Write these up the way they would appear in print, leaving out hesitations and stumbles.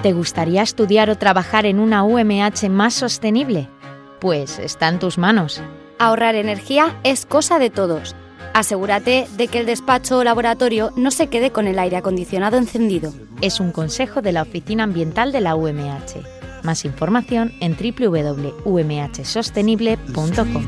¿Te gustaría estudiar o trabajar en una UMH más sostenible? Pues está en tus manos. Ahorrar energía es cosa de todos. Asegúrate de que el despacho o laboratorio no se quede con el aire acondicionado encendido. Es un consejo de la Oficina Ambiental de la UMH. Más información en www.umhsostenible.com.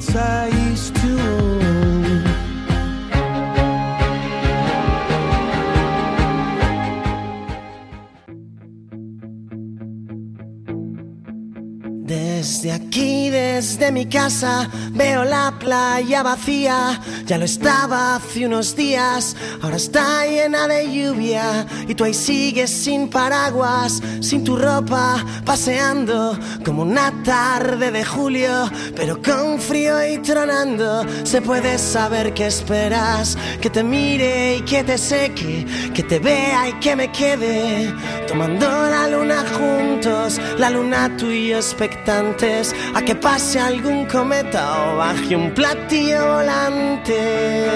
Desde aquí, desde mi casa, veo la playa vacía. Ya lo estaba hace unos días, ahora está llena de lluvia. Y tú ahí sigues sin paraguas, sin tu ropa, paseando como una tarde de julio, pero con frío y tronando. Se puede saber qué esperas, que te mire y que te seque, que te vea y que me quede, tomando la luna juntos, la luna tú y yo expectantes a que pase algún cometa o baje un platillo volante.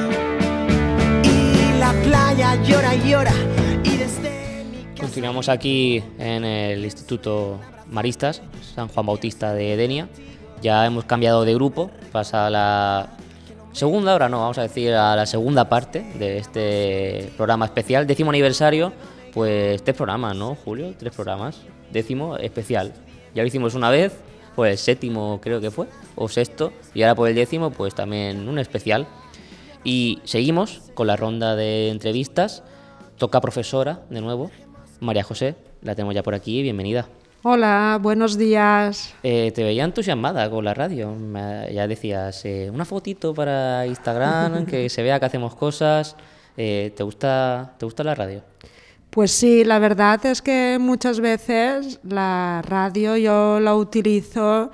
Y la playa llora y llora y desde mi casa... Continuamos aquí en el Instituto Maristas San Juan Bautista de Denia. Ya hemos cambiado de grupo, pasa a la segunda, ahora no, vamos a decir a la segunda parte de este programa especial, 10º aniversario. Pues 3 programas, ¿no, Julio? 3 programas, 10º especial. Ya lo hicimos una vez, pues el 7º creo que fue, o 6º, y ahora por el 10º pues también un especial. Y seguimos con la ronda de entrevistas. Toca profesora de nuevo, María José, la tenemos ya por aquí, bienvenida. Hola, buenos días. Te veía entusiasmada con la radio, ya decías, una fotito para Instagram, que se vea que hacemos cosas. ¿Te gusta la radio? Pues sí, la verdad es que muchas veces la radio yo la utilizo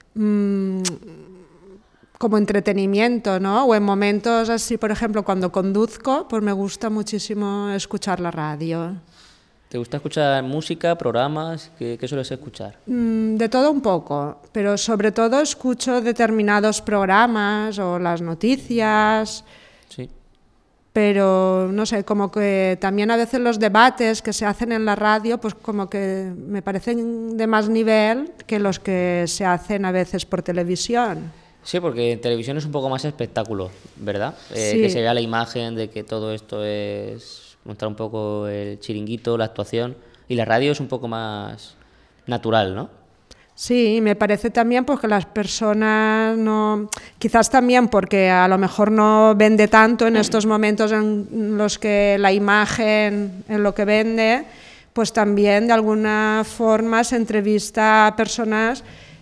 como entretenimiento, ¿no? O en momentos así, por ejemplo, cuando conduzco, pues me gusta muchísimo escuchar la radio. ¿Te gusta escuchar música, programas? ¿Qué sueles escuchar? De todo un poco, pero sobre todo escucho determinados programas o las noticias. Sí. Pero no sé, como que también a veces los debates que se hacen en la radio, pues como que me parecen de más nivel que los que se hacen a veces por televisión. Sí, porque en televisión es un poco más espectáculo, ¿verdad? Sí. Que se vea la imagen de que todo esto es mostrar un poco el chiringuito, la actuación, y la radio es un poco más natural, ¿no? Sí, me parece también pues, que las personas no... Quizás también porque a lo mejor no vende tanto en estos momentos en los que la imagen es lo que vende, pues también de alguna forma se entrevista a personas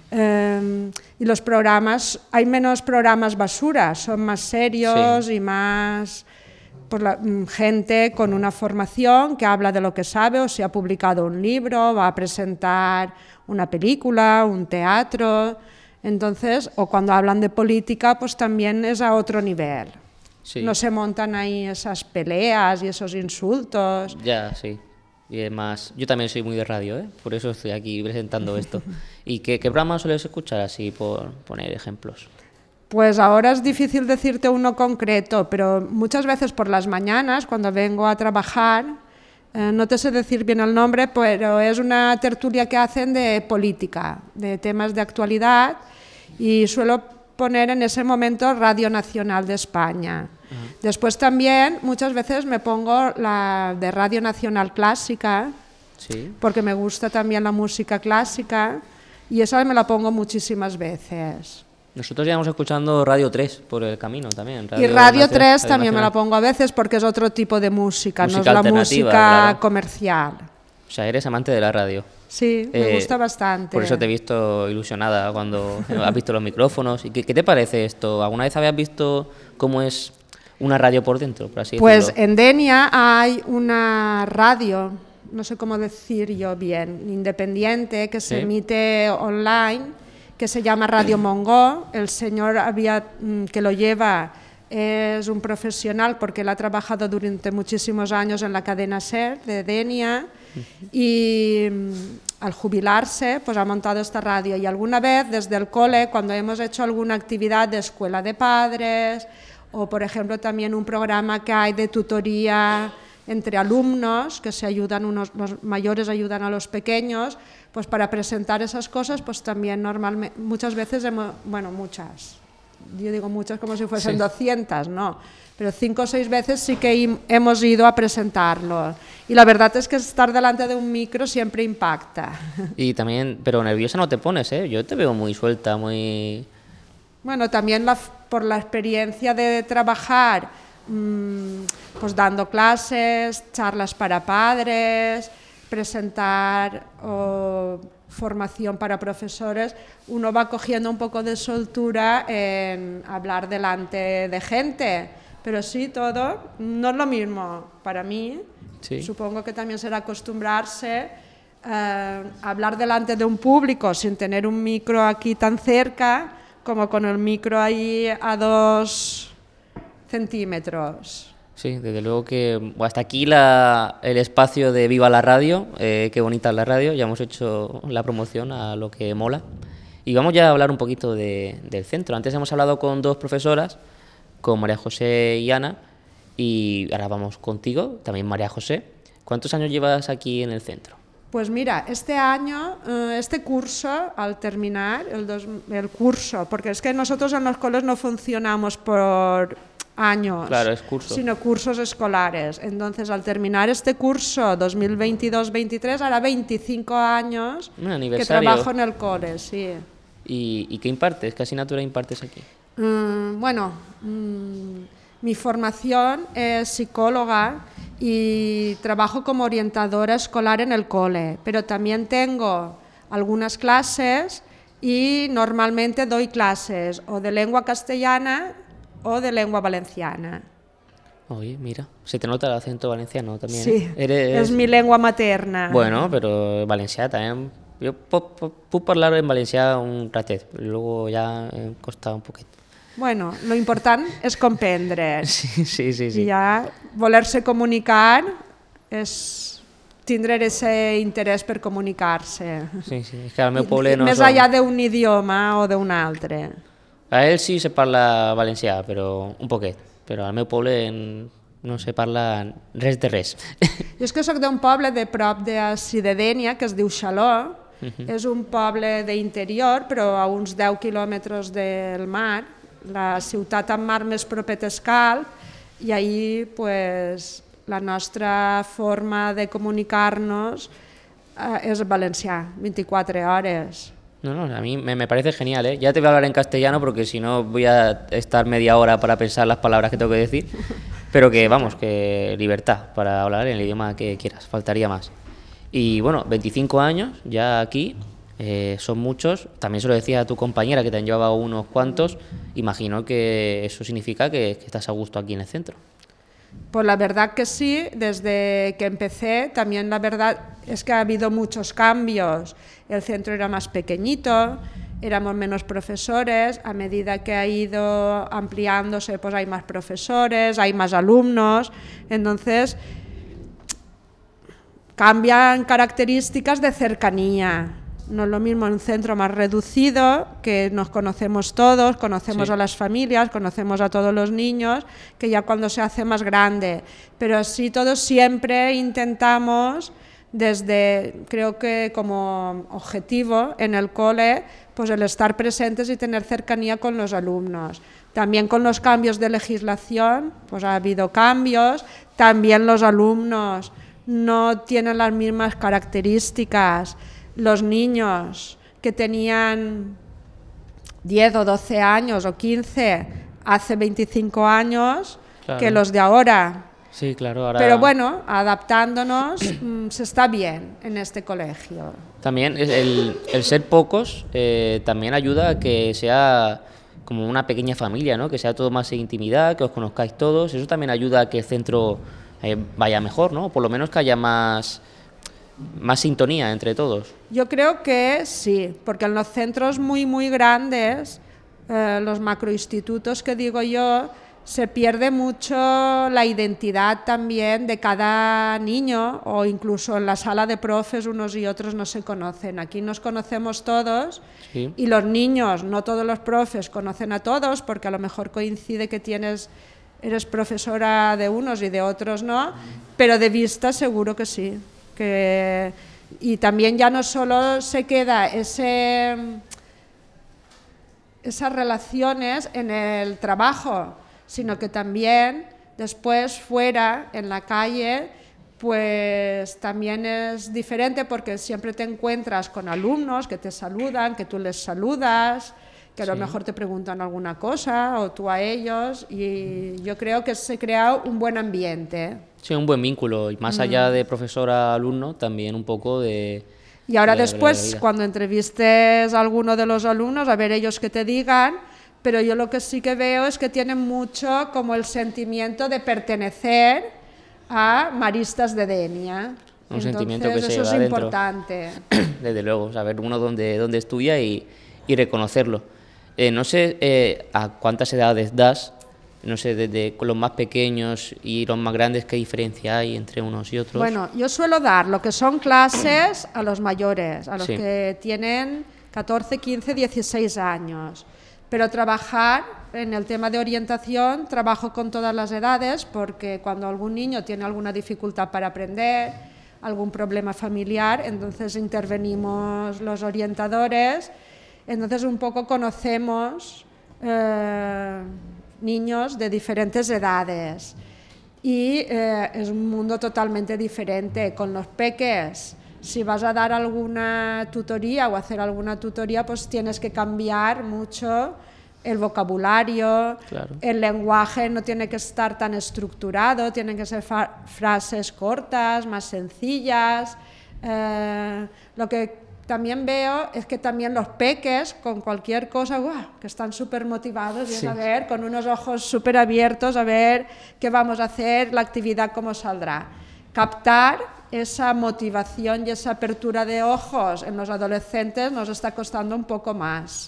y los programas, hay menos programas basura, son más serios, sí, y más... Pues gente con una formación que habla de lo que sabe, o si ha publicado un libro, va a presentar una película, un teatro, entonces, o cuando hablan de política, pues también es a otro nivel. Sí. No se montan ahí esas peleas y esos insultos. Ya, sí. Y además, yo también soy muy de radio, ¿eh? Por eso estoy aquí presentando esto. ¿Y qué programa sueles escuchar, así por poner ejemplos? Pues ahora es difícil decirte uno concreto, pero muchas veces por las mañanas, cuando vengo a trabajar, no te sé decir bien el nombre, pero es una tertulia que hacen de política, de temas de actualidad, y suelo poner en ese momento Radio Nacional de España. Uh-huh. Después también muchas veces me pongo la de Radio Nacional Clásica, sí, porque me gusta también la música clásica, y esa me la pongo muchísimas veces. Nosotros llevamos escuchando Radio 3 por el camino también. Y Radio 3 también me la pongo a veces porque es otro tipo de música, no es la música claro, comercial. O sea, eres amante de la radio. Sí, me gusta bastante. Por eso te he visto ilusionada cuando has visto los micrófonos. ¿Y qué te parece esto? ¿Alguna vez habías visto cómo es una radio por dentro, por así pues decirlo? En Denia hay una radio, no sé cómo decir yo bien, independiente, que se emite online, que se llama Radio Mongó. El señor que lo lleva es un profesional porque él ha trabajado durante muchísimos años en la cadena SER de Denia y al jubilarse pues ha montado esta radio, y alguna vez desde el cole, cuando hemos hecho alguna actividad de escuela de padres o por ejemplo también un programa que hay de tutoría entre alumnos, que se ayudan los mayores ayudan a los pequeños, pues para presentar esas cosas, pues también normalmente, muchas veces, muchas, yo digo muchas como si fuesen 200, no, pero 5 o 6 veces sí que hemos ido a presentarlo. Y la verdad es que estar delante de un micro siempre impacta. Y también, pero nerviosa no te pones, ¿eh? Yo te veo muy suelta, muy... Bueno, también por la experiencia de trabajar pues dando clases, charlas para padres, presentar o formación para profesores, uno va cogiendo un poco de soltura en hablar delante de gente, pero sí, todo no es lo mismo para mí. Sí. Supongo que también será acostumbrarse a hablar delante de un público sin tener un micro aquí tan cerca, como con el micro ahí a 2 centímetros. Sí, desde luego que hasta aquí el espacio de Viva la Radio, qué bonita es la radio, ya hemos hecho la promoción a lo que mola. Y vamos ya a hablar un poquito del centro. Antes hemos hablado con 2 profesoras, con María José y Ana, y ahora vamos contigo, también María José. ¿Cuántos años llevas aquí en el centro? Pues mira, este año, este curso, al terminar el curso, porque es que nosotros en los colegios no funcionamos por años, claro, es curso, sino cursos escolares. Entonces, al terminar este curso 2022-23, hará 25 años que trabajo en el cole, sí. ¿Y qué impartes? ¿Qué asignatura impartes aquí? Mi formación es psicóloga y trabajo como orientadora escolar en el cole, pero también tengo algunas clases y normalmente doy clases o de lengua castellana o de lengua valenciana. Oye, mira, se te nota el acento valenciano también. Sí, es mi lengua materna. Bueno, pero valencià també. Jo puc parlar en valencià un ratet, luego ya costa un poquet. Bueno, lo important és comprendre. Sí. I ja voler-se comunicar és tindre ese interès per comunicar-se. Sí, és que al meu poble no... Més allà d'un idioma o d'un altre. A ell sí se parla valencià, però un poquet. Però al meu poble no se parla res de res. Jo és que soc d'un poble de prop de Dénia, que es diu Xaló. És un poble d'interior, però a uns 10 quilòmetres del mar. La ciutat amb mar més propet és Calp, i ahir pues, la nostra forma de comunicar-nos és valencià, 24 hores. No, a mí me parece genial, ¿eh? Ya te voy a hablar en castellano porque si no voy a estar media hora para pensar las palabras que tengo que decir, pero que vamos, que libertad para hablar en el idioma que quieras, faltaría más. Y bueno, 25 años ya aquí, son muchos, también se lo decía a tu compañera que te han llevado unos cuantos, imagino que eso significa que estás a gusto aquí en el centro. Pues la verdad que sí, desde que empecé también la verdad es que ha habido muchos cambios. El centro era más pequeñito, éramos menos profesores, a medida que ha ido ampliándose pues hay más profesores, hay más alumnos, entonces cambian características de cercanía. No es lo mismo un centro más reducido, que nos conocemos todos, conocemos a las familias, conocemos a todos los niños, que ya cuando se hace más grande. Pero sí, todos siempre intentamos, creo que como objetivo en el cole, pues el estar presentes y tener cercanía con los alumnos. También con los cambios de legislación, pues ha habido cambios, también los alumnos no tienen las mismas características. Los niños que tenían 10 o 12 años o 15 hace 25 años, claro, que los de ahora. Sí, claro, ahora... Pero bueno, adaptándonos se está bien en este colegio. También el ser pocos también ayuda a que sea como una pequeña familia, ¿no? Que sea todo más en intimidad, que os conozcáis todos. Eso también ayuda a que el centro vaya mejor, ¿no? Por lo menos que haya más sintonía entre todos. Yo creo que sí, porque en los centros muy, muy grandes, los macroinstitutos que digo yo, se pierde mucho la identidad también de cada niño, o incluso en la sala de profes unos y otros no se conocen. Aquí nos conocemos todos, sí, y los niños, no todos los profes conocen a todos, porque a lo mejor coincide que tienes eres profesora de unos y de otros no, pero de vista seguro que sí. Y también ya no solo se queda esas relaciones en el trabajo, sino que también después fuera, en la calle, pues también es diferente porque siempre te encuentras con alumnos que te saludan, que tú les saludas, que a lo mejor te preguntan alguna cosa o tú a ellos, y yo creo que se crea un buen ambiente. Sí, un buen vínculo, y más allá de profesor a alumno, también un poco de... Y ahora después, cuando entrevistes a alguno de los alumnos, a ver ellos qué te digan, pero yo lo que sí que veo es que tienen mucho como el sentimiento de pertenecer a Maristas de Denia. Un sentimiento que se eso lleva es dentro. Importante. Desde luego, saber uno dónde estudia y reconocerlo. No sé a cuántas edades das, no sé, desde los más pequeños y los más grandes, ¿qué diferencia hay entre unos y otros? Bueno, yo suelo dar lo que son clases a los mayores, a los que tienen 14, 15, 16 años. Pero trabajar en el tema de orientación, trabajo con todas las edades, porque cuando algún niño tiene alguna dificultad para aprender, algún problema familiar, entonces intervenimos los orientadores, entonces un poco conocemos niños de diferentes edades y es un mundo totalmente diferente. Con los peques, si vas a dar alguna tutoría o hacer alguna tutoría, pues tienes que cambiar mucho el vocabulario, claro. El lenguaje no tiene que estar tan estructurado, tienen que ser frases cortas, más sencillas. Lo que también veo es que también los peques, con cualquier cosa, que están súper motivados, y es a ver, con unos ojos súper abiertos, a ver qué vamos a hacer, la actividad cómo saldrá. Captar esa motivación y esa apertura de ojos en los adolescentes nos está costando un poco más,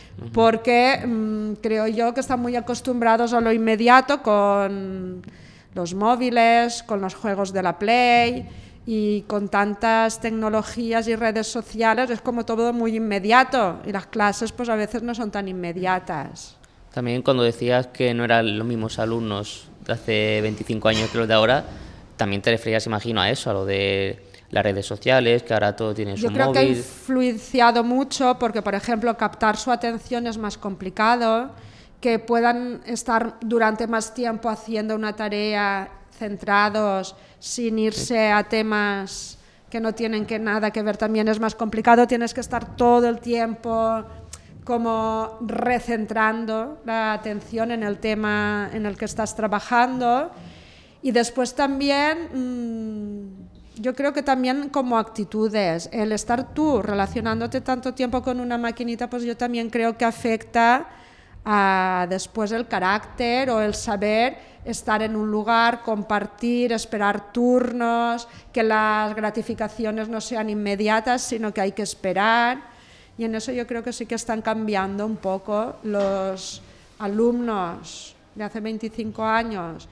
porque creo yo que están muy acostumbrados a lo inmediato con los móviles, con los juegos de la Play, y con tantas tecnologías y redes sociales es como todo muy inmediato, y las clases pues a veces no son tan inmediatas. También cuando decías que no eran los mismos alumnos de hace 25 años que los de ahora, también te referías, imagino, a eso, a lo de las redes sociales, que ahora todo tiene su móvil. Yo creo que ha influenciado mucho porque, por ejemplo, captar su atención es más complicado, que puedan estar durante más tiempo haciendo una tarea centrados, sin irse a temas que no tienen nada que ver, también es más complicado, tienes que estar todo el tiempo como recentrando la atención en el tema en el que estás trabajando. Y después también, yo creo que también como actitudes, el estar tú relacionándote tanto tiempo con una maquinita, pues yo también creo que afecta a después el carácter o el saber estar en un lugar, compartir, esperar turnos, que las gratificaciones no sean inmediatas, sino que hay que esperar. Y en eso yo creo que sí que están cambiando un poco los alumnos de hace 25 años.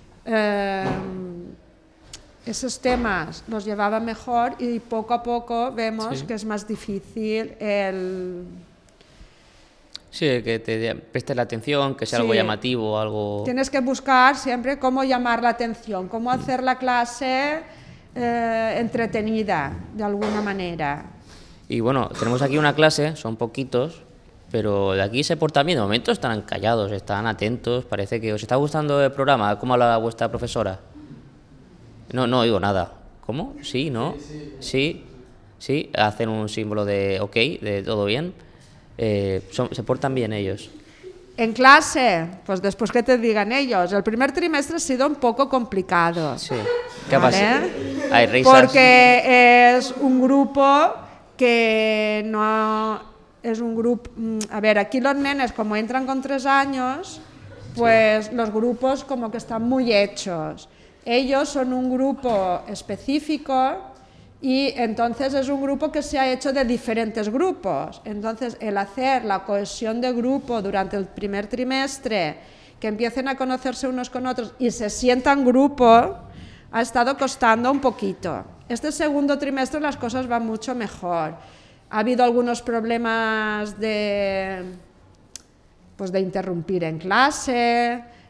Esos temas los llevaban mejor y poco a poco vemos que es más difícil el... Sí, que te prestes la atención, que sea algo llamativo, algo... Tienes que buscar siempre cómo llamar la atención, cómo hacer la clase entretenida, de alguna manera. Y bueno, tenemos aquí una clase, son poquitos, pero de aquí se portan bien. De momento están callados, están atentos, parece que os está gustando el programa. ¿Cómo habla vuestra profesora? No oigo nada. ¿Cómo? ¿Sí? ¿No? Sí. Hacen un símbolo de ok, de todo bien. Se portan bien ellos. En clase, pues después que te digan ellos, el primer trimestre ha sido un poco complicado. Sí. ¿Qué pasa? Hay risas. Porque es un grupo que no es un grupo... A ver, aquí los nenes como entran con 3 años, pues los grupos como que están muy hechos. Ellos son un grupo específico y entonces es un grupo que se ha hecho de diferentes grupos. Entonces el hacer la cohesión de grupo durante el primer trimestre, que empiecen a conocerse unos con otros y se sientan grupo, ha estado costando un poquito. Este segundo trimestre las cosas van mucho mejor. Ha habido algunos problemas de interrumpir en clase,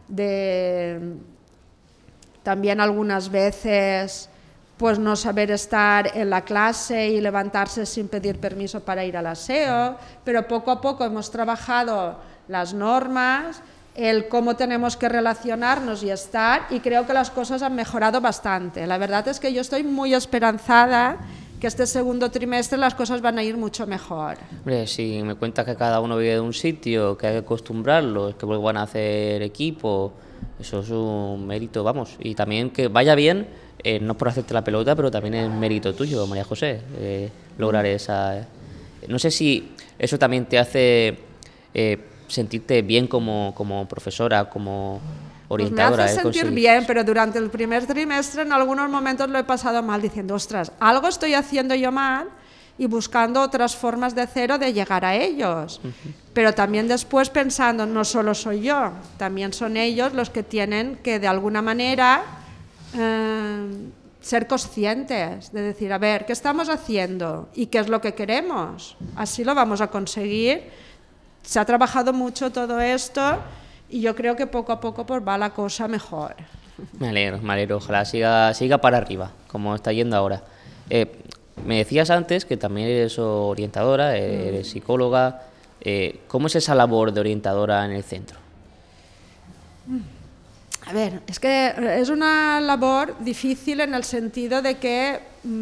de también algunas veces pues no saber estar en la clase y levantarse sin pedir permiso para ir al aseo, pero poco a poco hemos trabajado las normas, el cómo tenemos que relacionarnos y estar, y creo que las cosas han mejorado bastante. La verdad es que yo estoy muy esperanzada que este segundo trimestre las cosas van a ir mucho mejor. Hombre, si me cuentas que cada uno vive de un sitio, que hay que acostumbrarlos, que van a hacer equipo, eso es un mérito, vamos. Y también que vaya bien, no por hacerte la pelota, pero también es mérito tuyo, María José, lograr esa... No sé si eso también te hace sentirte bien como profesora, como orientadora. Pues me hace sentir bien, pero durante el primer trimestre en algunos momentos lo he pasado mal, diciendo, ostras, algo estoy haciendo yo mal, y buscando otras formas de hacer o de llegar a ellos. Pero también después pensando, no solo soy yo, también son ellos los que tienen que de alguna manera ser conscientes, de decir, a ver, ¿qué estamos haciendo? ¿Y qué es lo que queremos? Así lo vamos a conseguir. Se ha trabajado mucho todo esto y yo creo que poco a poco pues, va la cosa mejor. Me alegro, ojalá siga para arriba, como está yendo ahora. Me decías antes que también eres orientadora, eres psicóloga. ¿Cómo es esa labor de orientadora en el centro? A ver, es que es una labor difícil en el sentido de que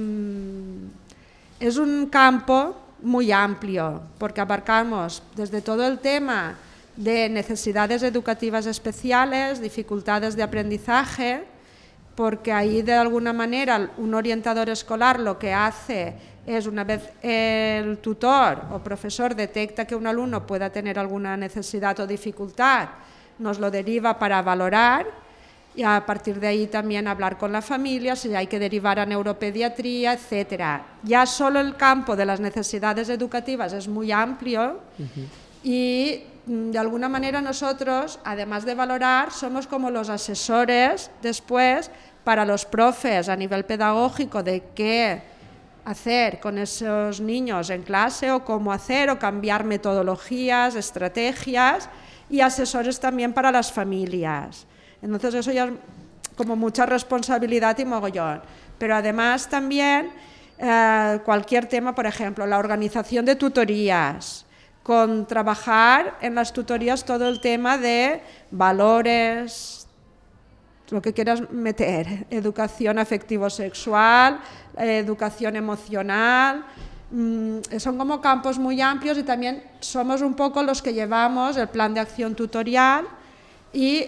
es un campo muy amplio, porque abarcamos desde todo el tema de necesidades educativas especiales, dificultades de aprendizaje, porque ahí de alguna manera un orientador escolar lo que hace es, una vez el tutor o profesor detecta que un alumno pueda tener alguna necesidad o dificultad, nos lo deriva para valorar y a partir de ahí también hablar con la familia, si hay que derivar a neuropediatría, etcétera. Ya solo el campo de las necesidades educativas es muy amplio y de alguna manera nosotros, además de valorar, somos como los asesores después para los profes a nivel pedagógico de qué hacer con esos niños en clase o cómo hacer o cambiar metodologías, estrategias, y asesores también para las familias. Entonces eso ya es como mucha responsabilidad y mogollón. Pero además también cualquier tema, por ejemplo, la organización de tutorías, con trabajar en las tutorías todo el tema de valores, lo que quieras meter, educación afectivo-sexual, educación emocional, son como campos muy amplios y también somos un poco los que llevamos el plan de acción tutorial y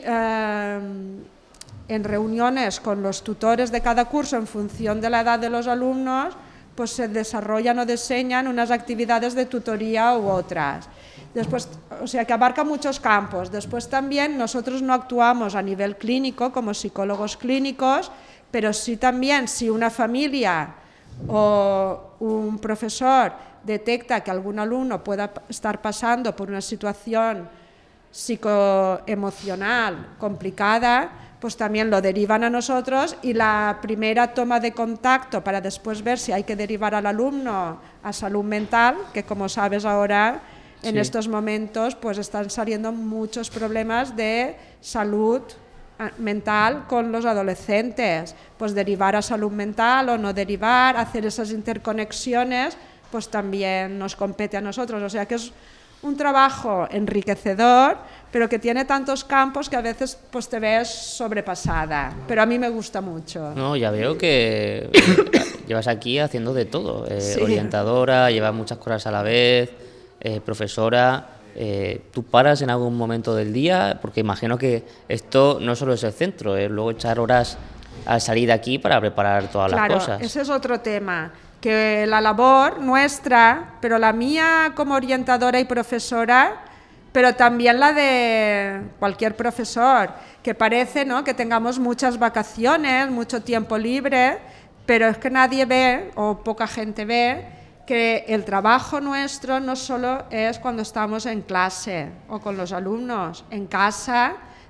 en reuniones con los tutores de cada curso en función de la edad de los alumnos, pues se desarrollan o diseñan unas actividades de tutoría u otras. Después, o sea que abarca muchos campos. Después también nosotros no actuamos a nivel clínico como psicólogos clínicos, pero sí también si una familia o un profesor detecta que algún alumno pueda estar pasando por una situación psicoemocional complicada, pues también lo derivan a nosotros y la primera toma de contacto para después ver si hay que derivar al alumno a salud mental, que como sabes ahora en estos momentos pues están saliendo muchos problemas de salud mental con los adolescentes, pues derivar a salud mental o no derivar, hacer esas interconexiones, pues también nos compete a nosotros, o sea que es un trabajo enriquecedor, pero que tiene tantos campos que a veces pues te ves sobrepasada, pero a mí me gusta mucho. No, ya veo que llevas aquí haciendo de todo, Sí. Orientadora, llevas muchas cosas a la vez, profesora. ¿Tú paras en algún momento del día? Porque imagino que esto no solo es el centro, es luego echar horas al salir de aquí para preparar todas las cosas. Claro, ese es otro tema, que la labor nuestra, pero la mía como orientadora y profesora, pero también la de cualquier profesor, que parece, ¿no?, que tengamos muchas vacaciones, mucho tiempo libre, pero es que nadie ve, o poca gente ve, que el trabajo nuestro no solo es cuando estamos en clase o con los alumnos, en casa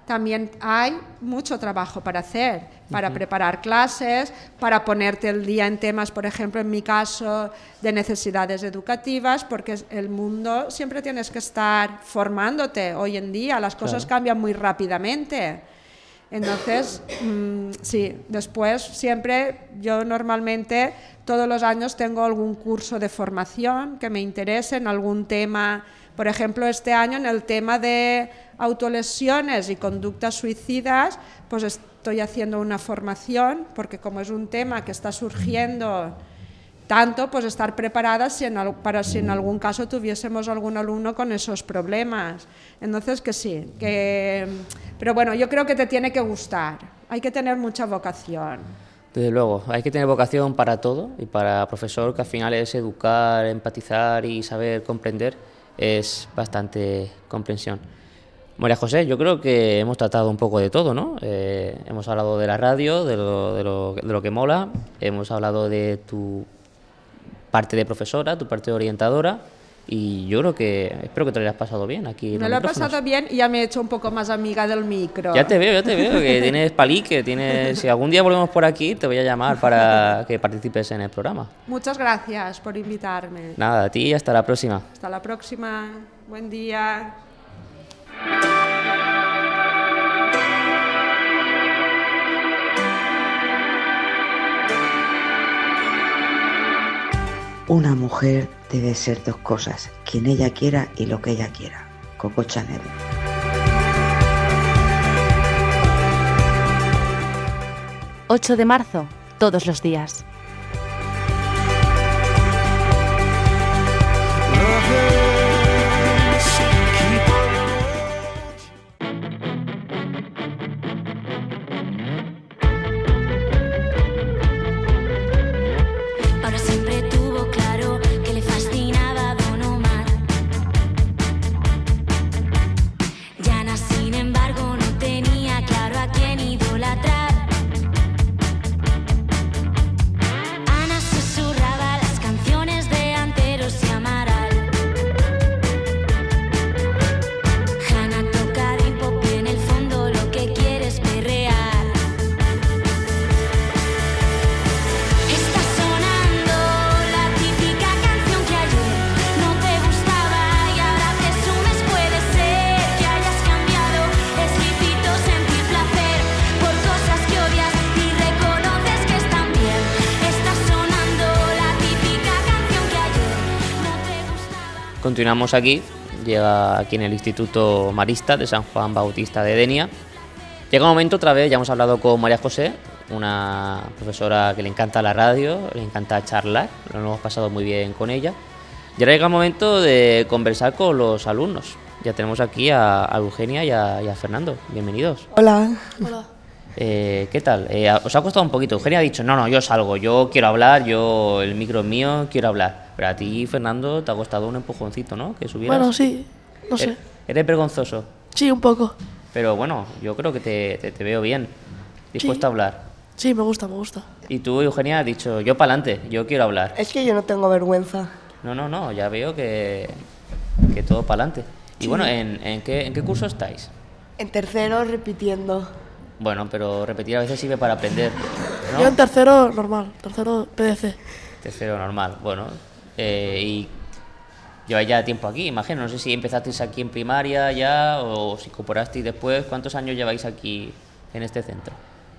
también hay mucho trabajo para hacer, para preparar clases, para ponerte el día en temas, por ejemplo, en mi caso, de necesidades educativas, porque el mundo siempre tienes que estar formándote hoy en día, las cosas cambian muy rápidamente. Entonces, sí, después siempre yo normalmente todos los años tengo algún curso de formación que me interese en algún tema. Por ejemplo, este año en el tema de autolesiones y conductas suicidas, pues estoy haciendo una formación, porque como es un tema que está surgiendo tanto, pues estar preparadas para si en algún caso tuviésemos algún alumno con esos problemas. Entonces, que sí, pero bueno, yo creo que te tiene que gustar, hay que tener mucha vocación. Desde luego, hay que tener vocación para todo, y para profesor, que al final es educar, empatizar y saber comprender, es bastante comprensión. María José, yo creo que hemos tratado un poco de todo, ¿no? Hemos hablado de la radio, de lo que mola, hemos hablado de tu parte de profesora, tu parte de orientadora, y yo creo que espero que te lo hayas pasado bien aquí. Me lo he pasado bien y ya me he hecho un poco más amiga del micro. Ya te veo, que tienes palique, si algún día volvemos por aquí te voy a llamar para que participes en el programa. Muchas gracias por invitarme. Nada, a ti y hasta la próxima. Hasta la próxima, buen día. Una mujer debe ser dos cosas, quien ella quiera y lo que ella quiera. Coco Chanel. ...8 de marzo, todos los días. Continuamos aquí, llega aquí en el Instituto Marista de San Juan Bautista de Denia. Llega un momento otra vez, ya hemos hablado con María José, una profesora que le encanta la radio, le encanta charlar, lo hemos pasado muy bien con ella. Y ahora llega el momento de conversar con los alumnos. Ya tenemos aquí a Eugenia y a Fernando. Bienvenidos. Hola. Hola. ¿Qué tal? ¿Os ha costado un poquito? Eugenia ha dicho, no, yo salgo, yo quiero hablar, el micro es mío, quiero hablar. Pero a ti, Fernando, te ha costado un empujoncito, ¿no? Que subieras. Bueno, sí, no sé. ¿Eres vergonzoso? Sí, un poco. Pero bueno, yo creo que te veo bien, dispuesto a hablar. Sí, me gusta. Y tú, Eugenia, has dicho, yo para adelante, yo quiero hablar. Es que yo no tengo vergüenza. No, ya veo que todo para adelante. Y Sí. bueno, ¿en qué curso estáis? En tercero repitiendo. Bueno, pero repetir a veces sirve para aprender, ¿no? Yo en tercero normal, tercero PDC. Tercero normal, bueno. Y lleváis ya tiempo aquí, imagino. No sé si empezasteis aquí en primaria ya o si incorporasteis después. ¿Cuántos años lleváis aquí en este centro?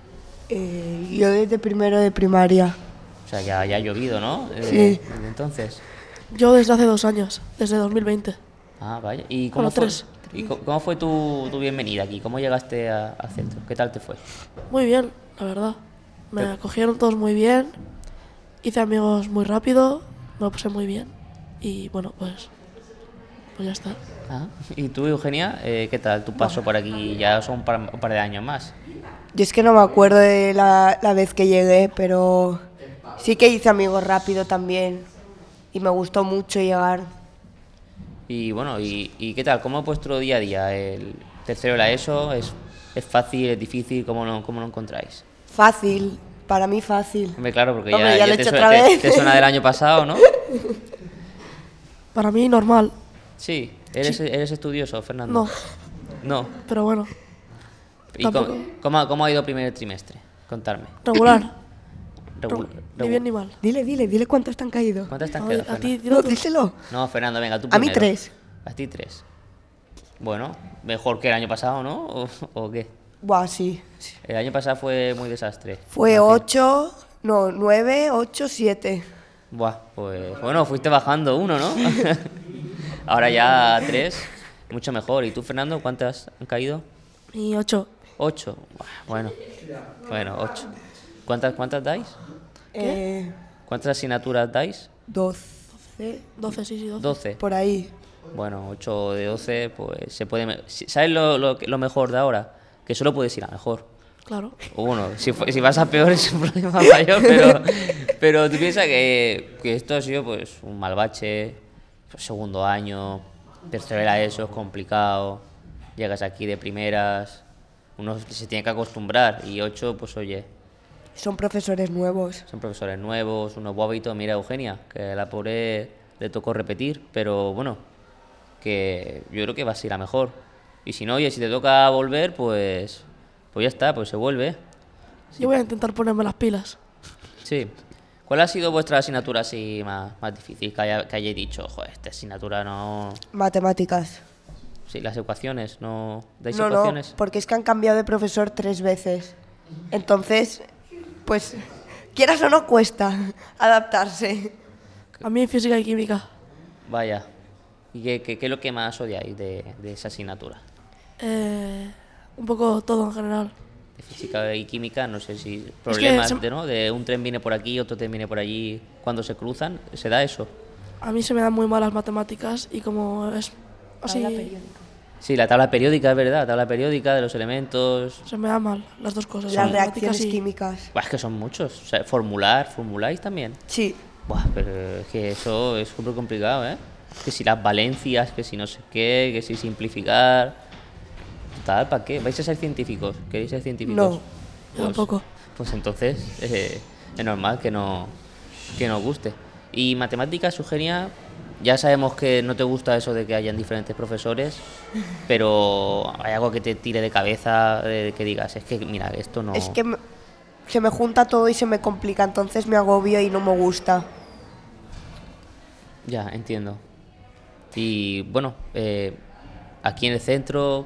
Yo desde primero de primaria. O sea, ya ha llovido, ¿no? Sí. Desde entonces. Yo desde hace 2 años, desde 2020. Ah, vaya. ¿Y Bueno, fue, 3. ¿y cómo fue tu bienvenida aquí? ¿Cómo llegaste al centro? ¿Qué tal te fue? Muy bien, la verdad. Me acogieron todos muy bien, hice amigos muy rápido, me lo pasé muy bien. Y bueno, pues ya está. Ah, ¿y tú, Eugenia, qué tal tu paso por aquí? Ya son un par de años más. Yo es que no me acuerdo de la vez que llegué, pero sí que hice amigos rápido también. Y me gustó mucho llegar. Y bueno, ¿y qué tal? ¿Cómo es vuestro día a día? ¿El tercero de la ESO? ¿Es fácil, es difícil? ¿Cómo lo encontráis? Fácil, para mí fácil. Hombre, claro, porque Hombre, ya lo he te, hecho otra vez. te suena del año pasado, ¿no? Para mí normal, Sí. ¿Eres estudioso, Fernando? no, No. pero bueno. ¿Y Tampoco. cómo ha ido el primer trimestre? Contadme. Regular. Ni bien Regu- ni mal. Dile cuántos te han caído. ¿Cuántas te han A quedado, ti, Fernando? dilo No, tú. díselo. No, Fernando, venga, tú A mí primero. 3. A ti 3. Bueno, mejor que el año pasado, ¿no? ¿O qué? Buah, sí. El año pasado fue muy desastre. Fue Imagino. 8, no, 9, 8, 7. Buah, pues bueno, fuiste bajando 1, ¿no? Ahora ya 3, mucho mejor. ¿Y tú, Fernando, cuántas han caído? Y 8. 8. Bueno, 8. ¿Cuántas dais? ¿Cuántas asignaturas dais? 12, 12, sí, 12. 12. por ahí. Bueno, 8 de 12, pues se puede... ¿Sabes lo mejor de ahora? Que solo puedes ir a mejor. Claro. O bueno, si vas a peor es un problema mayor, pero tú piensas que esto ha sido pues un mal bache, pues, segundo año, tercero era eso, es complicado, llegas aquí de primeras, uno se tiene que acostumbrar y 8, pues oye, Son profesores nuevos. son profesores nuevos, unos guapitos, mira Eugenia, que a la pobre le tocó repetir, pero bueno, que yo creo que va a ser la mejor. Y si no, oye, si te toca volver, pues ya está, pues se vuelve. Yo voy a intentar ponerme las pilas. Sí. ¿Cuál ha sido vuestra asignatura así más difícil que hayáis dicho? Joder, esta asignatura no... Matemáticas. Sí, las ecuaciones, ¿no dais No, ecuaciones? porque es que han cambiado de profesor 3 veces. Entonces, pues, quieras o no, cuesta adaptarse. A mí física y química. Vaya. ¿Y qué es lo que más odiáis de esa asignatura? Un poco todo en general. De física y química, no sé si problemas se- ¿no? De un tren viene por aquí, otro tren viene por allí, cuando se cruzan, ¿se da eso? A mí se me dan muy mal las matemáticas y como es así, Sí, la tabla periódica, es verdad, la tabla periódica de los elementos... se me dan mal las dos cosas. Las matemáticas reacciones y- químicas. Buah, es que son muchos. O sea, ¿formuláis también? Sí. Buah, pero es que eso es súper complicado, ¿eh? Que si las valencias, que si no sé qué, que si simplificar... Total, ¿para qué? ¿Vais a ser científicos? ¿Queréis ser científicos? No, yo tampoco. Pues entonces es normal que no os guste. Y matemáticas, Eugenia, ya sabemos que no te gusta eso de que hayan diferentes profesores, pero hay algo que te tire de cabeza, que digas, es que mira, esto no... Es que se me junta todo y se me complica, entonces me agobio y no me gusta. Ya, entiendo. Y bueno, aquí en el centro,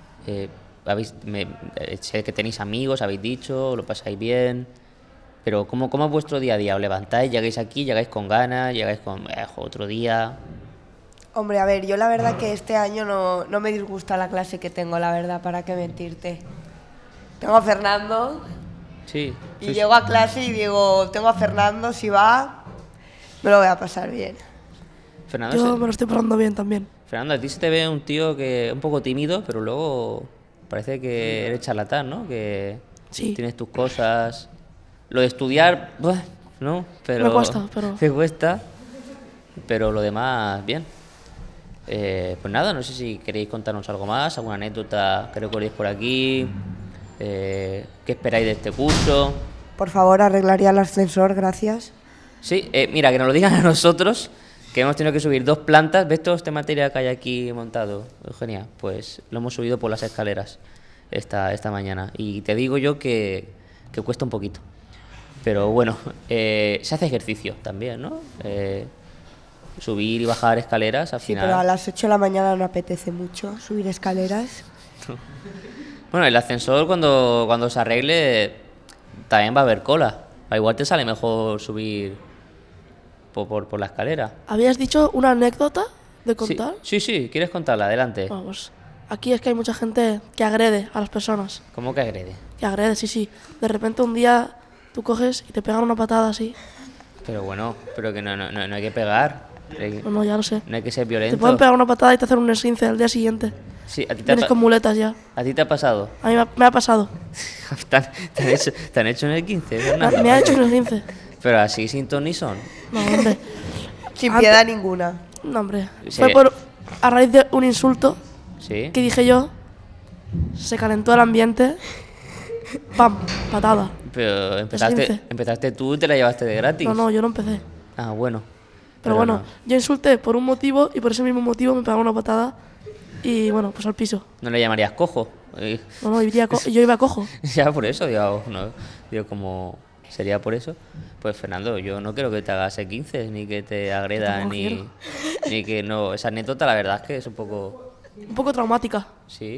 sé que tenéis amigos, habéis dicho, lo pasáis bien, pero ¿cómo es vuestro día a día? ¿Os levantáis, llegáis aquí, llegáis con ganas, llegáis con otro día? Hombre, a ver, yo la verdad que este año no me disgusta la clase que tengo, la verdad, para qué mentirte. Tengo a Fernando Sí. y llego a clase y digo, tengo a Fernando, si va, me lo voy a pasar bien. Fernando, Yo me lo estoy pasando bien también. Fernando, a ti se te ve un tío que un poco tímido, pero luego parece que eres charlatán, ¿no? Que Sí. tienes tus cosas. Lo de estudiar, buah, ¿no? Pero Me cuesta, pero- te cuesta, pero lo demás, bien. Pues nada, no sé si queréis contarnos algo más, alguna anécdota que recordéis por aquí, qué esperáis de este curso. Por favor, arreglaría el ascensor, gracias. Sí, mira, que nos lo digan a nosotros, que hemos tenido que subir 2 plantas. ¿Ves todo este material que hay aquí montado, Eugenia? Pues lo hemos subido por las escaleras esta mañana. Y te digo yo que cuesta un poquito. Pero bueno, se hace ejercicio también, ¿no? Subir y bajar escaleras al Sí, final. pero a las 8 de la mañana no apetece mucho subir escaleras. Bueno, el ascensor cuando se arregle también va a haber cola. Igual te sale mejor subir por la escalera. ¿Habías dicho una anécdota de Sí, contar? sí, ¿quieres contarla? Adelante. Bueno, pues aquí es que hay mucha gente que agrede a las personas. ¿Cómo que agrede? Que agrede, sí. De repente un día tú coges y te pegan una patada así. Pero bueno, pero que no hay que pegar. No, ya lo sé. No hay que ser Te violento. pueden pegar una patada y te hacen un esguince al día siguiente. Sí, ¿a ti Vienes con muletas ya. te ha pasado? A mí me ha pasado. ¿Te han hecho en el 15, Fernando? Me ha hecho un esguince. Pero así sin ton ni son. No, hombre. Sin Antes- piedad ninguna. No, hombre. Sí. Fue a raíz de un insulto ¿Sí? que dije yo. Se calentó el ambiente. ¡Pam! Patada. Pero Esguince. empezaste tú y te la llevaste de gratis. No, yo no empecé. Ah, bueno. Pero bueno, no. yo insulté por un motivo y por ese mismo motivo me pegaron una patada y bueno, pues al piso. ¿No le llamarías cojo? No, yo iba cojo. Ya por eso, digo, como sería por eso. Pues Fernando, yo no quiero que te hagas E15, ni que te agredan, ni que no. Esa anécdota la verdad es que es un poco... Un poco traumática. Sí.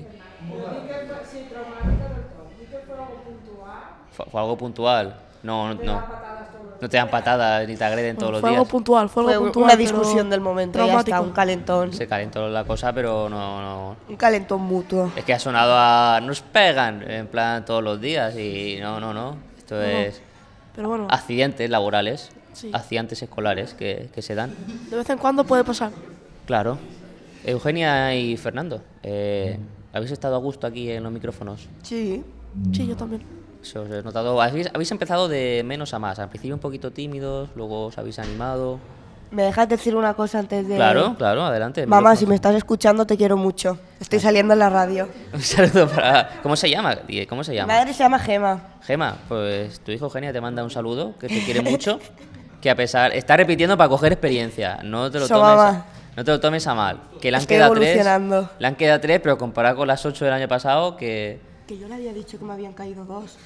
Fue algo puntual. No te dan patadas ni te agreden todos los días. Fue algo puntual, una discusión del momento, ya está, un calentón. Se calentó la cosa, pero no. Un calentón mutuo. Es que ha sonado a... Nos pegan, en plan, todos los días y no. Esto es... Pero bueno. Accidentes laborales, accidentes escolares que se dan. De vez en cuando puede pasar. Claro. Eugenia y Fernando, ¿habéis estado a gusto aquí en los micrófonos? Sí. Sí, yo también. Eso os he notado. Habéis empezado de menos a más. Al principio un poquito tímidos, luego os habéis animado. ¿Me dejas decir una cosa antes de...? Claro, adelante. Mamá, si me estás escuchando, te quiero mucho. Estoy saliendo en la radio. Un saludo para... ¿Cómo se llama? Mi madre se llama Gema. Gema, pues tu hijo Eugenia te manda un saludo, que te quiere mucho, que a pesar... Está repitiendo para coger experiencia. No te lo tomes a mal. Que le han quedado 3. Le han quedado 3, pero comparado con las 8 del año pasado, que... Que yo le había dicho que me habían caído 2.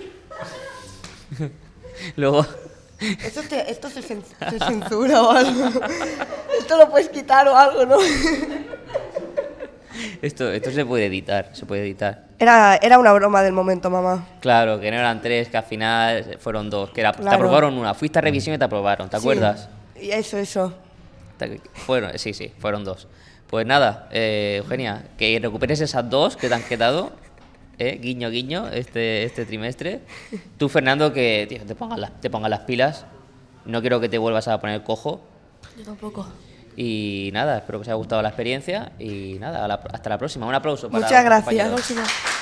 Luego... Esto se censura o algo. Esto lo puedes quitar o algo, ¿no? Esto se puede editar, Era una broma del momento, mamá. Claro, que no eran 3, que al final fueron 2. Que te aprobaron una. Fuiste a revisión y te aprobaron, ¿te acuerdas? Y eso. Sí, fueron 2. Pues nada, Eugenia, que recuperes esas 2 que te han quedado, guiño, este trimestre. Tú, Fernando, que tío, te pongas las pilas. No quiero que te vuelvas a poner cojo. Yo tampoco. Y nada, espero que os haya gustado la experiencia. Y nada, hasta la próxima. Un aplauso para Muchas los gracias. compañeros.